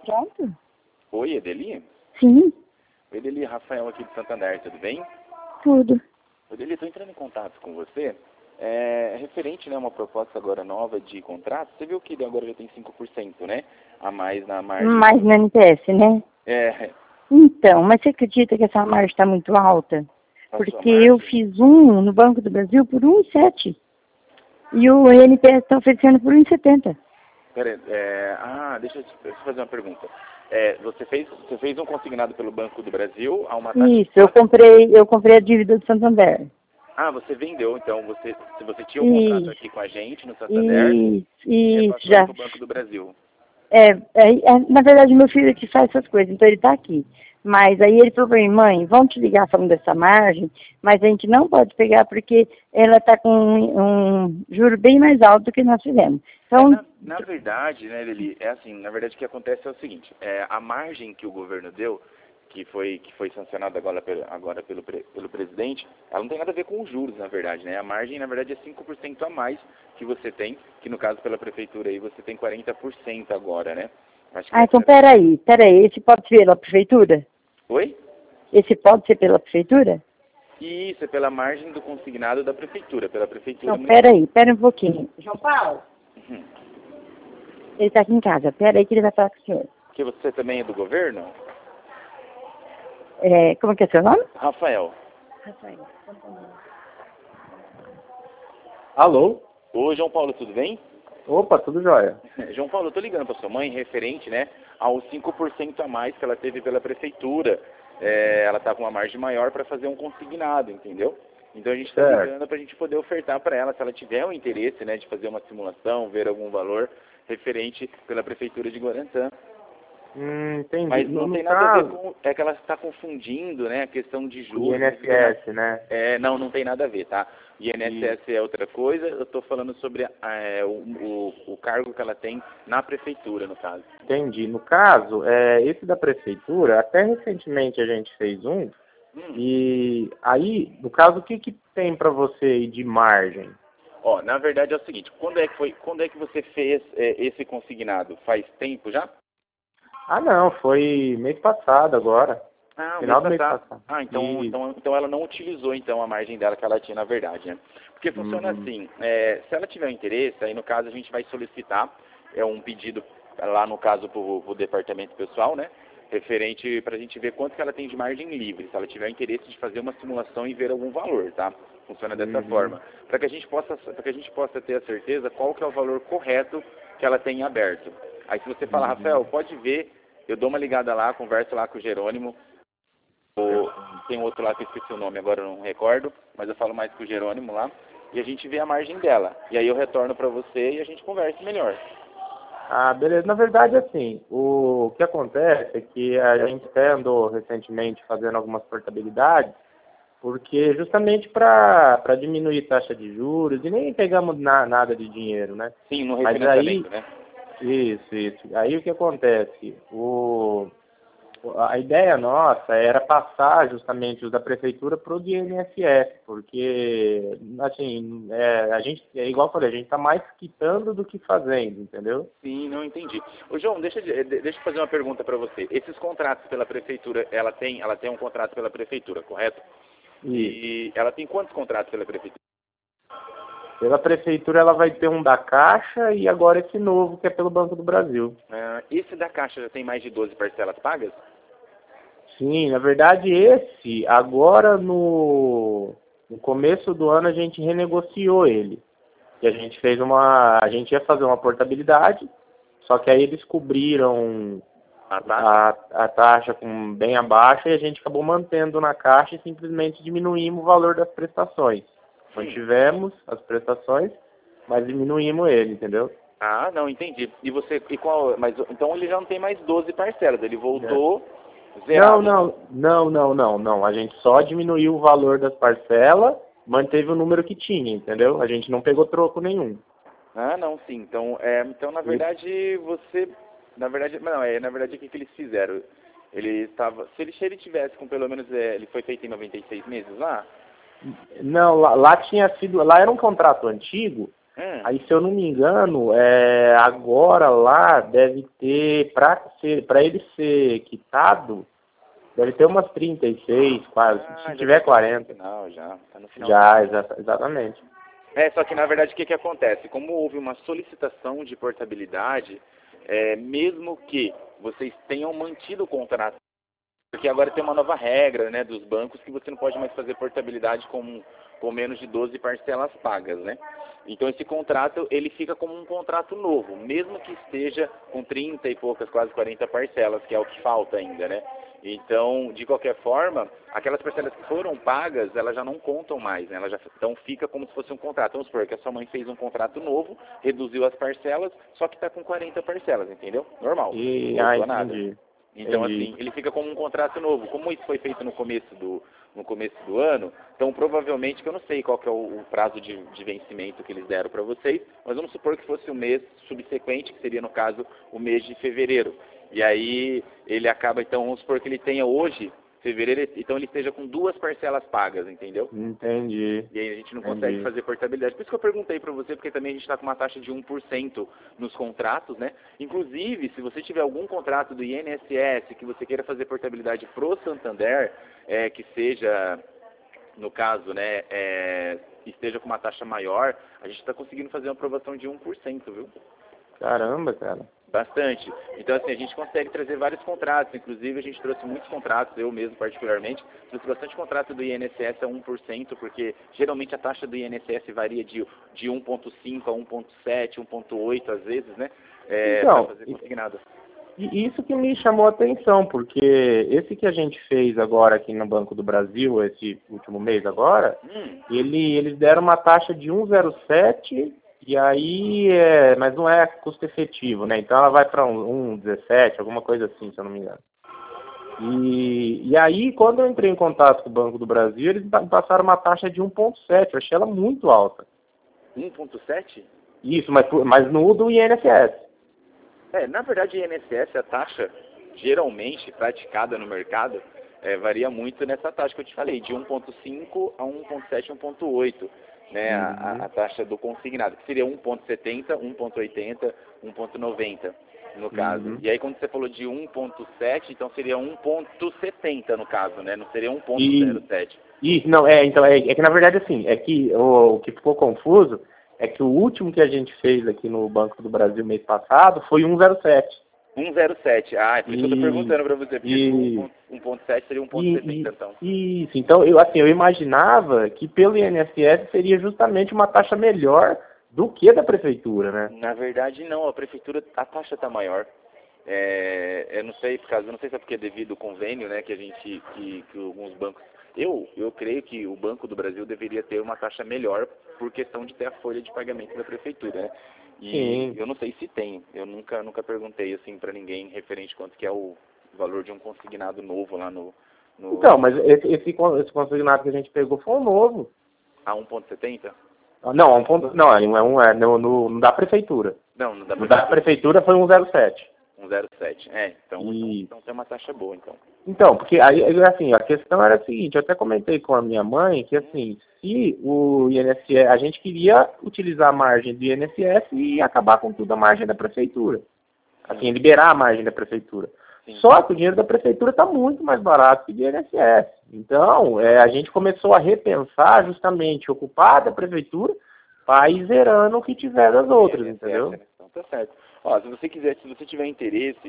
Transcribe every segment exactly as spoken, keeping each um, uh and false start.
Pronto? Oi, Edeli? Sim, Oi, Edeli, Rafael aqui de Santander, tudo bem? tudo. Edeli, estou entrando em contato com você. É, referente, né, uma proposta agora nova de contrato, você viu que agora já tem cinco por cento, né? A mais na margem. Mais no N P S, né? É, Então, mas você acredita que essa margem está muito alta? a sua Porque eu margem. fiz um no Banco do Brasil por um vírgula sete. E o N P S está oferecendo por um vírgula setenta. Pera, é, ah, deixa eu te deixa eu fazer uma pergunta. É, você, fez, você fez um consignado pelo Banco do Brasil a uma taxa de Isso, eu quatro? comprei, eu comprei a dívida do Santander. Ah, você vendeu, então, você, se você tinha um contrato Isso, aqui com a gente no Santander isso, e isso, repassou ele já. para o Banco do Brasil. É, é, é, na verdade, meu filho é que faz essas coisas, então ele está aqui. Mas aí ele falou para mim, mãe, vamos te ligar falando dessa margem, mas a gente não pode pegar porque ela está com um, um juro bem mais alto do que nós fizemos. É, Então, na, na verdade, né, Lili, é assim, na verdade o que acontece é o seguinte, é, a margem que o governo deu, que foi, que foi sancionada agora, pelo- agora pelo, pre- pelo presidente, ela não tem nada a ver com os juros, na verdade, né? A margem, na verdade, é cinco por cento a mais que você tem, que no caso pela prefeitura aí você tem quarenta por cento agora, né? Acho que ah, então essa... peraí, peraí, esse pode ser pela prefeitura? Oi? Esse pode ser pela prefeitura? Isso, é pela margem do consignado da prefeitura, pela prefeitura Não, municipal. peraí, pera um pouquinho. João Paulo, Uhum. ele está aqui em casa, peraí que ele vai falar com o senhor. Porque você também é do governo? É, como que é seu nome? Rafael. Rafael. Alô? Oi, João Paulo, tudo bem? Opa, tudo jóia. João Paulo, eu tô ligando para sua mãe referente, né, aos cinco por cento a mais que ela teve pela prefeitura. É, ela tá com uma margem maior para fazer um consignado, entendeu? Então a gente está Certo. ligando para a gente poder ofertar para ela, se ela tiver o interesse, né, de fazer uma simulação, ver algum valor referente pela prefeitura de Guarantã. Hum, entendi. Mas No, não no tem nada a ver caso, com, é que ela está confundindo, né, a questão de o juros. Não tem nada- I N S S, né? é, não, não tem nada a ver, tá? I N S S é outra coisa, eu estou falando sobre é, o, o, o cargo que ela tem na prefeitura, no caso. Entendi. No caso, é, esse da prefeitura, até recentemente a gente fez um, Hum. e aí, no caso, o que, que tem para você aí de margem? Ó, na verdade é o seguinte, quando é que foi, quando é que você fez é, esse consignado? Faz tempo já? Ah, não, foi mês passado agora. Ah, o Final mês do mês passado. passado. Ah, então, E, então, então ela não utilizou então a margem dela que ela tinha na verdade, né? Porque funciona uhum, assim, é, se ela tiver interesse, aí no caso a gente vai solicitar é um pedido lá no caso para o departamento pessoal, né? Referente para a gente ver quanto que ela tem de margem livre, se ela tiver interesse de fazer uma simulação e ver algum valor, tá? Funciona dessa uhum, forma, para que a gente possa, para que a gente possa ter a certeza qual que é o valor correto que ela tem aberto. Aí se você falar, uhum. Rafael, pode ver, eu dou uma ligada lá, converso lá com o Jerônimo. O- tem outro lá que eu esqueci o nome, agora eu não recordo, mas eu falo mais com o Jerônimo lá, e a gente vê a margem dela. E aí eu retorno para você e a gente conversa melhor. Ah, beleza. Na verdade, assim, o que acontece é que a gente até andou recentemente fazendo algumas portabilidades, porque justamente para diminuir taxa de juros, e nem pegamos na, nada de dinheiro, né? Sim, no Mas aí, refinanciamento, né? isso, isso. Aí o que acontece? O, a ideia nossa era passar justamente os da prefeitura para o I N S S, porque, assim, é, a gente, é igual eu falei, a gente está mais quitando do que fazendo, entendeu? Sim, não entendi. Ô João, deixa, de- de- deixa eu fazer uma pergunta para você. Esses contratos pela prefeitura, ela tem, ela tem um contrato pela prefeitura, correto? Isso. E ela tem quantos contratos pela prefeitura? Pela prefeitura ela vai ter um da Caixa e agora esse novo que é pelo Banco do Brasil. Ah, esse da Caixa já tem mais de doze parcelas pagas? Sim, na verdade esse, agora no, no começo do ano a gente renegociou ele. E a gente fez uma, a gente ia fazer uma portabilidade, só que aí eles cobriram Ah, tá. a, a taxa com bem abaixo e a gente acabou mantendo na Caixa e simplesmente diminuímos o valor das prestações. Mantivemos as prestações, mas diminuímos ele, entendeu? Ah, não, entendi. E você, e qual, mas então ele já não tem mais doze parcelas, ele voltou Não, zerado. não, não, não, não, não. A gente só diminuiu o valor das parcelas, manteve o número que tinha, entendeu? A gente não pegou troco nenhum. Ah, não, sim. Então, é, então na verdade você, na verdade, não, é, na verdade o que, que eles fizeram? Ele estava, se ele, se ele tivesse com pelo menos, é, ele foi feito em noventa e seis meses lá? Não, lá, lá tinha sido, lá era um contrato antigo, Hum. Aí, se eu não me engano, é, agora lá deve ter, para ele ser quitado, deve ter umas trinta e seis, quase, Ah, se já tiver tá quarenta. no final, já. Tá no final. Já, exa exatamente. É, só que na verdade o que, que acontece? Como houve uma solicitação de portabilidade, é, mesmo que vocês tenham mantido o contrato, porque agora tem uma nova regra, né, dos bancos que você não pode mais fazer portabilidade com, com menos de doze parcelas pagas, né? Então esse contrato, ele fica como um contrato novo, mesmo que esteja com trinta e poucas, quase quarenta parcelas, que é o que falta ainda, né? Então, de qualquer forma, aquelas parcelas que foram pagas, elas já não contam mais, né? Elas já, então fica como se fosse um contrato. Vamos supor que a sua mãe fez um contrato novo, reduziu as parcelas, só que está com quarenta parcelas, entendeu? Normal. E, não ah, mudou nada. entendi. Então, Entendi. assim, ele fica como um contrato novo. Como isso foi feito no começo do, no começo do ano, então provavelmente, que eu não sei qual que é o, o prazo de, de vencimento que eles deram para vocês, mas vamos supor que fosse o mês subsequente, que seria, no caso, o mês de fevereiro. E aí ele acaba, então, vamos supor que ele tenha hoje, fevereiro, então ele esteja com duas parcelas pagas, entendeu? Entendi. E aí a gente não Entendi. consegue fazer portabilidade. Por isso que eu perguntei para você, porque também a gente está com uma taxa de um por cento nos contratos, né? Inclusive, se você tiver algum contrato do I N S S que você queira fazer portabilidade pro Santander, é, que seja, no caso, né, é, esteja com uma taxa maior, a gente está conseguindo fazer uma aprovação de um por cento, viu? Caramba, cara. Bastante. Então, assim, a gente consegue trazer vários contratos. Inclusive, a gente trouxe muitos contratos, eu mesmo particularmente. Trouxe bastante contrato do I N S S a um por cento, porque geralmente a taxa do I N S S varia de, de um vírgula cinco a um vírgula sete, um vírgula oito às vezes, né? É, Então, para fazer consignado. E isso que me chamou a atenção, porque esse que a gente fez agora aqui no Banco do Brasil, esse último mês agora, Hum. ele, eles deram uma taxa de um vírgula zero sete, e aí, é, mas não é custo efetivo, né? Então ela vai para um, um vírgula dezessete, alguma coisa assim, se eu não me engano. E, e aí, quando eu entrei em contato com o Banco do Brasil, eles me passaram uma taxa de um vírgula sete, eu achei ela muito alta. um vírgula sete? Isso, mas, mas no do I N S S. É, na verdade, I N S S, a taxa geralmente praticada no mercado, é, varia muito nessa taxa que eu te falei, de um vírgula cinco a um vírgula sete, um vírgula oito, né, Uhum. a, a taxa do consignado, que seria um vírgula setenta, um vírgula oitenta, um vírgula noventa, no caso. Uhum. E aí, quando você falou de um vírgula sete, então seria um vírgula setenta no caso, né, não seria um vírgula zero sete. Isso, não, é, então, é, é que na verdade assim, é que o, o que ficou confuso é que o último que a gente fez aqui no Banco do Brasil mês passado foi um vírgula zero sete. um vírgula zero sete, ah, é por isso que eu tô perguntando para você, porque e, um vírgula sete seria um vírgula setenta, então. Isso, então eu, assim, eu imaginava que pelo I N S S seria justamente uma taxa melhor do que da prefeitura, né? Na verdade, não, a prefeitura, a taxa está maior. É, eu não sei, por causa, eu não sei se é porque é devido ao convênio, né, que a gente, que, que alguns bancos, eu, eu creio que o Banco do Brasil deveria ter uma taxa melhor por questão de ter a folha de pagamento da prefeitura, né? E Sim. eu não sei se tem, eu nunca, nunca perguntei assim para ninguém referente quanto que é o valor de um consignado novo lá no... no Então, mas esse, esse, esse consignado que a gente pegou foi um novo. a um vírgula setenta? Não, um ponto, não, é um, é no, no, no da prefeitura. Não, no da No da prefeitura foi um vírgula zero sete. um vírgula zero sete, é, então, E... então, então tem uma taxa boa, então. Então, porque aí, assim, a questão era a seguinte, eu até comentei com a minha mãe que, assim, se o I N S S, a gente queria utilizar a margem do I N S S e acabar com tudo a margem da prefeitura. Assim, liberar a margem da prefeitura. Sim. Só que o dinheiro da prefeitura está muito mais barato que o do I N S S. Então, é, a gente começou a repensar justamente ocupar da prefeitura para ir zerando o que tiver das outras, I N S S, entendeu? né? Então tá certo. Ó, se você quiser, se você tiver interesse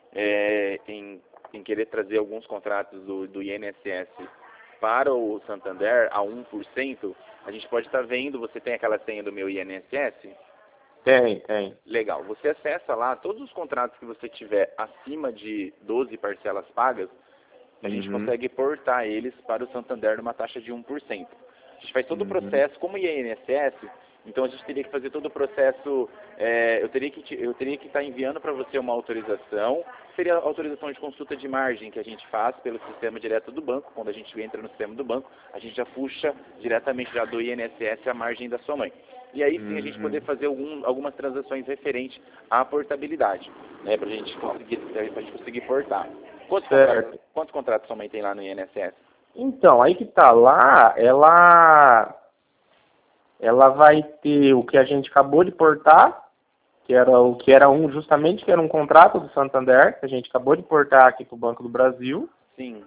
é, em, em querer trazer alguns contratos do, do I N S S para o Santander a um por cento, a gente pode estar vendo, você tem aquela senha do meu I N S S? Tem, tem. Legal. Você acessa lá todos os contratos que você tiver acima de doze parcelas pagas, a gente Uhum. consegue portar eles para o Santander numa taxa de um por cento. A gente faz todo o Uhum. processo, como I N S S, então a gente teria que fazer todo o processo, é, eu teria que te, eu teria que estar enviando para você uma autorização, seria a autorização de consulta de margem que a gente faz pelo sistema direto do banco. Quando a gente entra no sistema do banco, a gente já puxa diretamente já do I N S S a margem da sua mãe. E aí sim a gente Uhum. poder fazer algum, algumas transações referentes à portabilidade, né, para a gente conseguir, pra gente conseguir portar. Quantos contratos, quantos contratos sua mãe tem lá no I N S S? Então, aí que tá lá, ela... ela vai ter o que a gente acabou de portar, que era o que era um, justamente que era um contrato do Santander, que a gente acabou de portar aqui para o Banco do Brasil. Sim.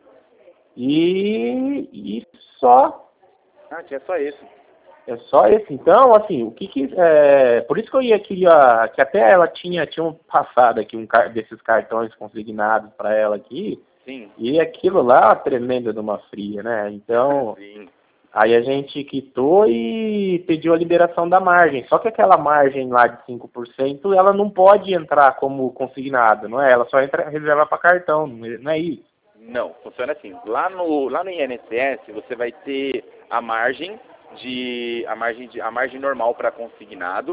E, e só. Ah, tinha só esse. É só esse. Então, assim, o que que... É, por isso que eu ia queria... Que até ela tinha, tinha um passado aqui, um desses cartões consignados para ela aqui. Sim. E aquilo lá, tremenda de uma fria, né? Então... Sim. Aí a gente quitou e pediu a liberação da margem. Só que aquela margem lá de cinco por cento, ela não pode entrar como consignada, não é? Ela só entra reserva para cartão, não é isso? Não, funciona assim. Lá no, lá no I N S S, você vai ter a margem de a margem de a margem normal para consignado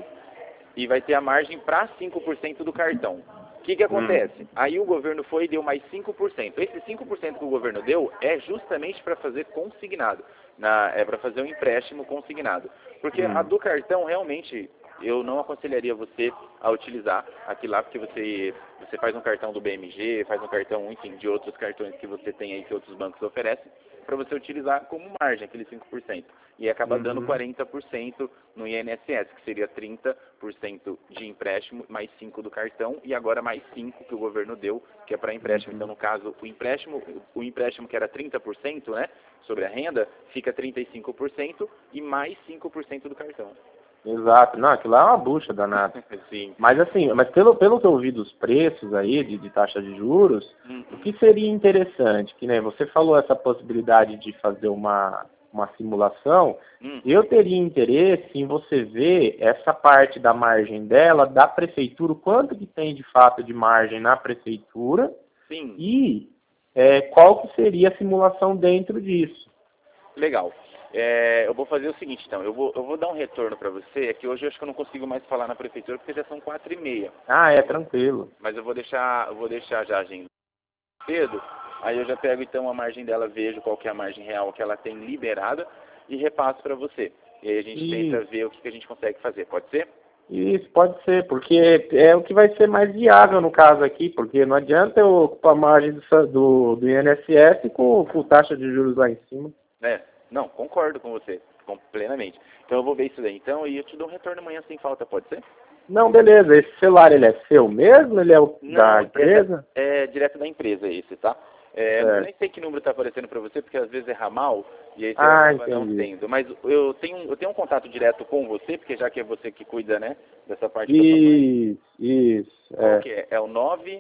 e vai ter a margem para cinco por cento do cartão. O que que acontece? Hum. Aí o governo foi e deu mais cinco por cento. Esse cinco por cento que o governo deu é justamente para fazer consignado. Na, é para fazer um empréstimo consignado. Porque hum. a do cartão, realmente, eu não aconselharia você a utilizar aqui lá, porque você, você faz um cartão do B M G, faz um cartão, enfim, de outros cartões que você tem aí, que outros bancos oferecem, para você utilizar como margem, aquele cinco por cento. E acaba uhum. dando quarenta por cento no I N S S, que seria trinta por cento de empréstimo, mais cinco por cento do cartão, e agora mais cinco por cento que o governo deu, que é para empréstimo. Uhum. Então, no caso, o empréstimo, o empréstimo que era trinta por cento, né, sobre a renda, fica trinta e cinco por cento e mais cinco por cento do cartão. Exato. Não, aquilo lá é uma bucha danada. Sim. Mas assim, mas pelo, pelo que eu ouvi dos preços aí, de, de taxa de juros, uhum. o que seria interessante, que nem você falou essa possibilidade de fazer uma, uma simulação, uhum. eu teria interesse em você ver essa parte da margem dela, da prefeitura, o quanto que tem de fato de margem na prefeitura. Sim. E é, qual que seria a simulação dentro disso. Legal. É, eu vou fazer o seguinte, então, eu vou, eu vou dar um retorno para você, é que hoje eu acho que eu não consigo mais falar na prefeitura, porque já são quatro e meia. Ah, é, tranquilo. Mas eu vou deixar, eu vou deixar já a agenda cedo, aí eu já pego então a margem dela, vejo qual que é a margem real que ela tem liberada e repasso para você. E aí a gente Isso. tenta ver o que, que a gente consegue fazer, pode ser? Isso, pode ser, porque é o que vai ser mais viável no caso aqui, porque não adianta eu ocupar a margem do, do, do I N S S com, com taxa de juros lá em cima. É. Não, concordo com você, com, plenamente. Então eu vou ver isso daí, então, e eu te dou um retorno amanhã sem falta, pode ser? Não, beleza. Esse celular, ele é seu mesmo? Ele é o Não, da empresa? É, é direto da empresa esse, tá? É, eu nem sei que número está aparecendo para você, porque às vezes é ramal, e aí você ah, acaba não tendo. Mas eu tenho, eu tenho um contato direto com você, porque já que é você que cuida, né, dessa parte isso, da sua mãe. Isso, Qual é. que é? É o nove...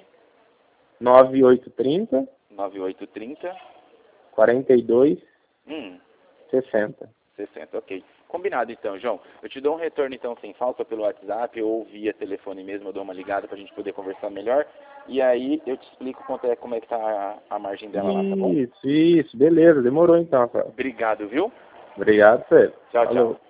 nove oito três zero... nove oito três zero... quarenta e dois... Hum. sessenta. sessenta, ok. Combinado então, João. Eu te dou um retorno então sem falta pelo WhatsApp ou via telefone mesmo, eu dou uma ligada pra gente poder conversar melhor. E aí eu te explico quanto é, como é que tá a, a margem dela lá, tá bom? Isso, isso, beleza, demorou então, cara. Obrigado, viu? Obrigado, Fê. Tchau, Falou. tchau.